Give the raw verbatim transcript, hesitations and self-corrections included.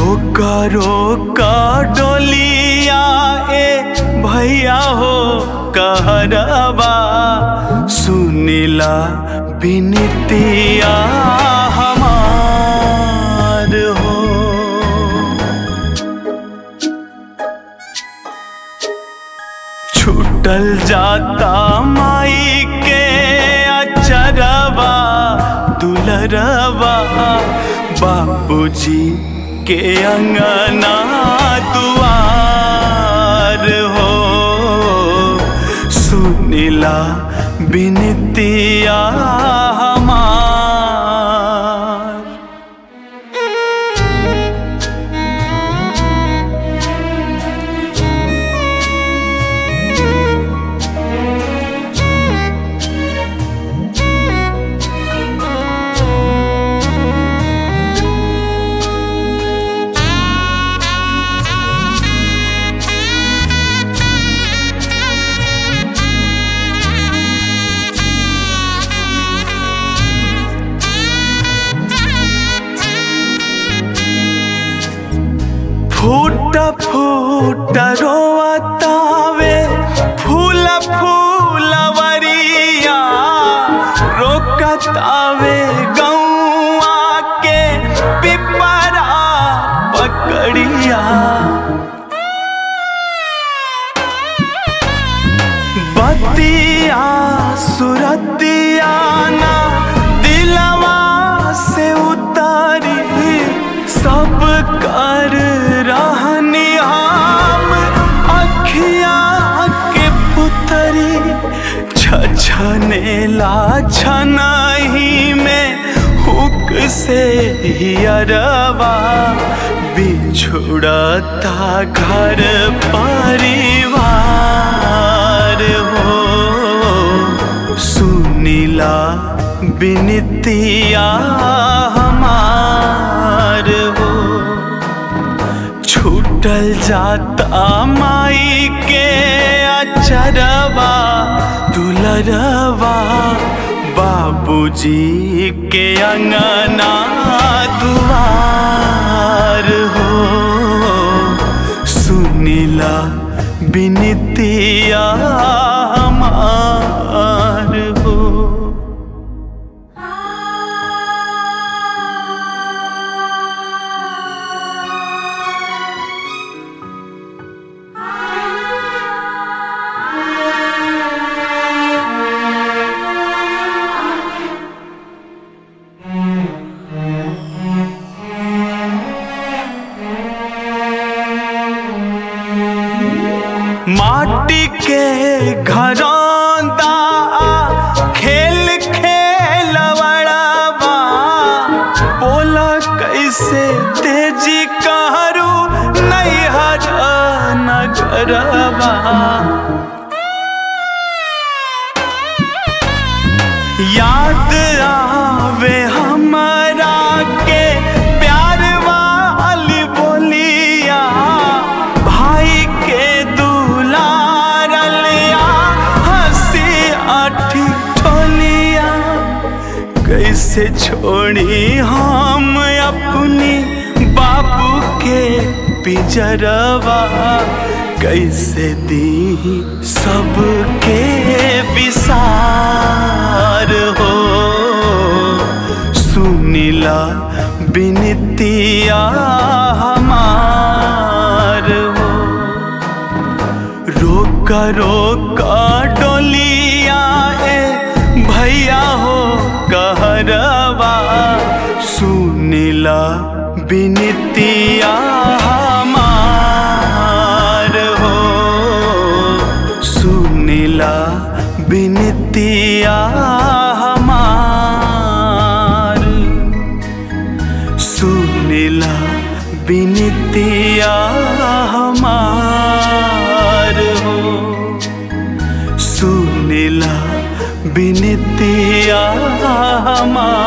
रोका रोका डोलिया ए भैया हो कहरवा, सुनिला बिनतिया हमार हो। छूटल जाता माई के अचरवा दुलरवा, बापूजी के अंगना दुआर हो, सुनिला बिनतिया हमार। फूट फूट रोवतावे फूल फूलवरिया, रोकतावे गौआ के पिपरा पकड़िया। बतिया सुरतिया ना दिलवा से उतारी, सब कर रहनी हम अखिया के पुतरी। छछनेला छनही में हुक से हियरवा, बिछुड़ता घर परिवार हो, सुनिला बिनतिया हमार हो। छूटल जाता माई के अचरवा दुलरवा, बाबूजी के अंगना दुआर हो, सुनिला बिनतिया हमार हो। माटी के घरौंदा खेल खेलवड़वा, बोला कैसे तेजी कहरू नैहर नगरवा। याद आवे हमरा के प्यार वाली बोलिया, भाई के दुलारलिया हंसी आठी ठोलिया। कैसे छोड़ी हम अपनी बापू के पिंजरवा, कैसे दी सबके विसार हो, सुनिला बिनतिया हमार हो। रोका रोका डोलिया ए भैया हो कहरवा, सुनिला बिनतिया हमार हो, सुनिला बिनतिया हमार, सुनिला बिनतिया हमार हो, सुनिला बिनतिया हमार।